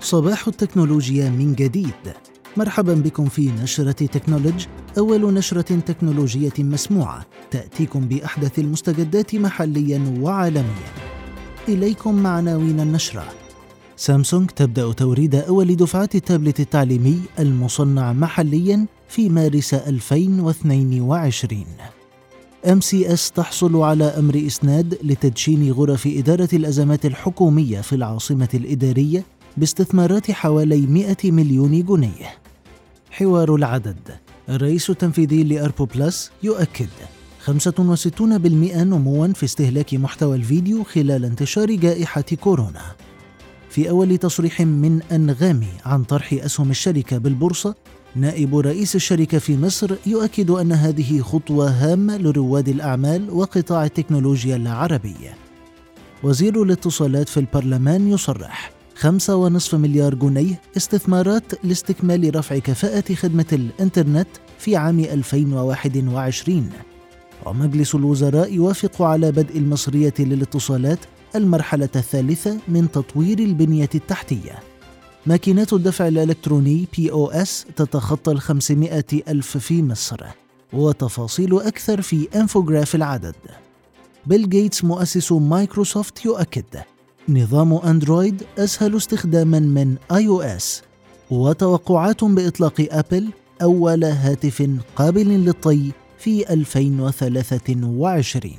صباح التكنولوجيا من جديد. مرحبا بكم في نشرة تكنولوج، أول نشرة تكنولوجية مسموعة تأتيكم بأحدث المستجدات محليا وعالميا. إليكم مع عناوين النشرة. سامسونج تبدأ توريد أول دفعات التابلت التعليمي المصنع محليا في مارس 2022. MCS تحصل على أمر إسناد لتدشين غرف إدارة الأزمات الحكومية في العاصمة الإدارية باستثمارات حوالي 100 مليون جنيه. حوار العدد. الرئيس التنفيذي لأربو بلس يؤكد 65% نمواً في استهلاك محتوى الفيديو خلال انتشار جائحة كورونا. في أول تصريح من أنغامي عن طرح أسهم الشركة بالبورصة، نائب رئيس الشركة في مصر يؤكد أن هذه خطوة هامة لرواد الأعمال وقطاع التكنولوجيا العربية. وزير الاتصالات في البرلمان يصرح 5.5 مليار جنيه استثمارات لاستكمال رفع كفاءة خدمة الإنترنت في عام 2021. ومجلس الوزراء يوافق على بدء المصرية للاتصالات المرحلة الثالثة من تطوير البنية التحتية. ماكينات الدفع الإلكتروني POS تتخطى 500 ألف في مصر. وتفاصيل أكثر في انفوجراف العدد. بيل جيتس مؤسس مايكروسوفت يؤكد نظام أندرويد أسهل استخداماً من iOS. وتوقعات بإطلاق أبل أول هاتف قابل للطي في 2023.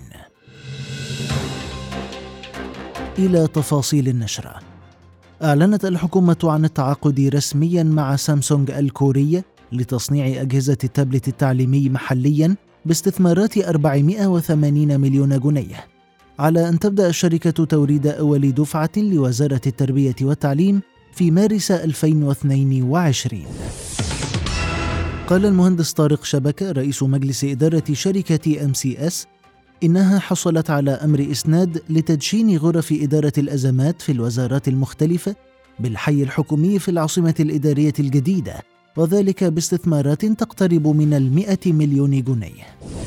إلى تفاصيل النشرة. أعلنت الحكومة عن التعاقد رسمياً مع سامسونج الكورية لتصنيع أجهزة التابلت التعليمي محلياً باستثمارات 480 مليون جنيه، على أن تبدأ الشركة توريد أول دفعة لوزارة التربية والتعليم في مارس 2022. قال المهندس طارق شبكة رئيس مجلس إدارة شركة MCS إنها حصلت على أمر إسناد لتدشين غرف إدارة الأزمات في الوزارات المختلفة بالحي الحكومي في العاصمة الإدارية الجديدة، وذلك باستثمارات تقترب من 100 مليون جنيه.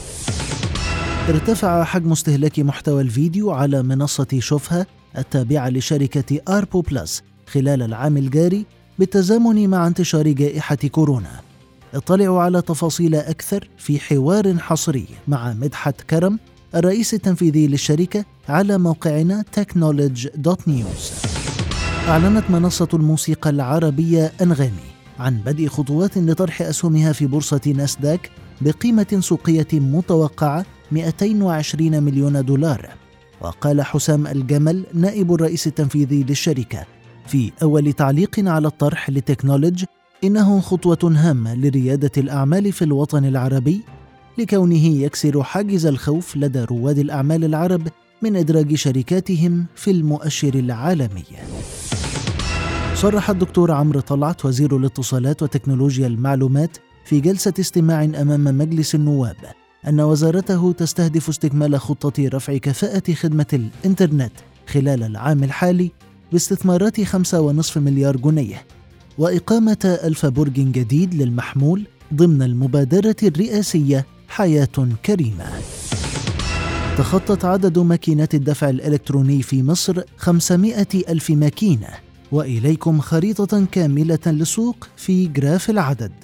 ارتفع حجم استهلاك محتوى الفيديو على منصة شوفها التابعة لشركة أربو بلس خلال العام الجاري بالتزامن مع انتشار جائحة كورونا. اطلعوا على تفاصيل أكثر في حوار حصري مع مدحت كرم الرئيس التنفيذي للشركة على موقعنا technology.news. أعلنت منصة الموسيقى العربية أنغامي عن بدء خطوات لطرح أسهمها في بورصة ناسداك بقيمة سوقية متوقعة 220 مليون دولار. وقال حسام الجمل نائب الرئيس التنفيذي للشركة في أول تعليق على الطرح لتكنولوج إنه خطوة هامة لريادة الأعمال في الوطن العربي، لكونه يكسر حاجز الخوف لدى رواد الأعمال العرب من إدراج شركاتهم في المؤشر العالمي. صرح الدكتور عمرو طلعت وزير الاتصالات وتكنولوجيا المعلومات في جلسة استماع أمام مجلس النواب أن وزارته تستهدف استكمال خطة رفع كفاءة خدمة الإنترنت خلال العام الحالي باستثمارات 5.5 مليار جنيه وإقامة 1000 برج جديد للمحمول ضمن المبادرة الرئاسية حياة كريمة. تخطت عدد ماكينات الدفع الإلكتروني في مصر 500 ألف ماكينة. وإليكم خريطة كاملة للسوق في جراف العدد.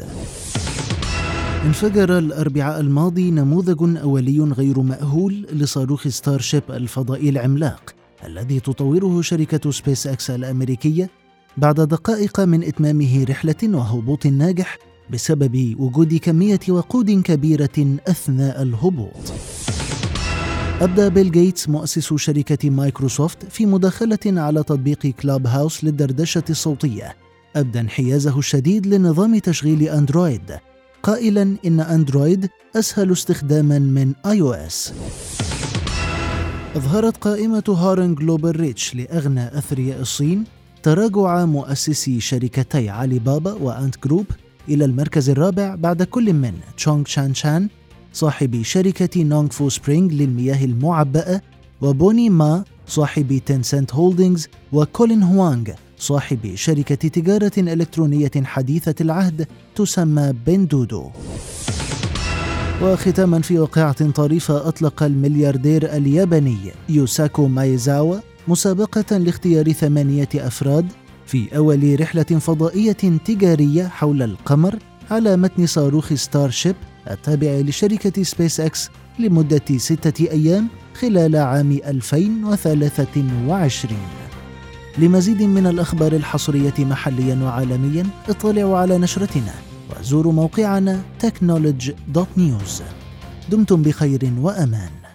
انفجر الأربعاء الماضي نموذج أولي غير مأهول لصاروخ ستارشيب الفضائي العملاق الذي تطوره شركة سبيس إكس الأمريكية بعد دقائق من إتمامه رحلة وهبوط ناجح بسبب وجود كمية وقود كبيرة أثناء الهبوط. أبدى بيل جيتس مؤسس شركة مايكروسوفت في مداخلة على تطبيق كلاب هاوس للدردشة الصوتية أبدى انحيازه الشديد لنظام تشغيل أندرويد، قائلاً إن أندرويد أسهل استخداماً من iOS. أظهرت قائمة هارن جلوبال ريتش لأغنى أثرياء الصين تراجع مؤسسي شركتي علي بابا وأنت جروب إلى المركز الرابع بعد كل من تشونغ شان شان صاحب شركة نونغ فو سبرينغ للمياه المعبأة، وبوني ما صاحب تنسنت هولدينغز، وكولين هوانغ صاحب شركة تجارة إلكترونية حديثة العهد تسمى بندودو. وختاما في واقعة طريفة، أطلق الملياردير الياباني يوساكو مايزاوا مسابقة لاختيار 8 أفراد في أول رحلة فضائية تجارية حول القمر على متن صاروخ ستار شيب التابع لشركة سبيس إكس لمدة 6 أيام خلال عام 2023. لمزيد من الأخبار الحصرية محلياً وعالمياً اطلعوا على نشرتنا وزوروا موقعنا technology.news. دمتم بخير وأمان.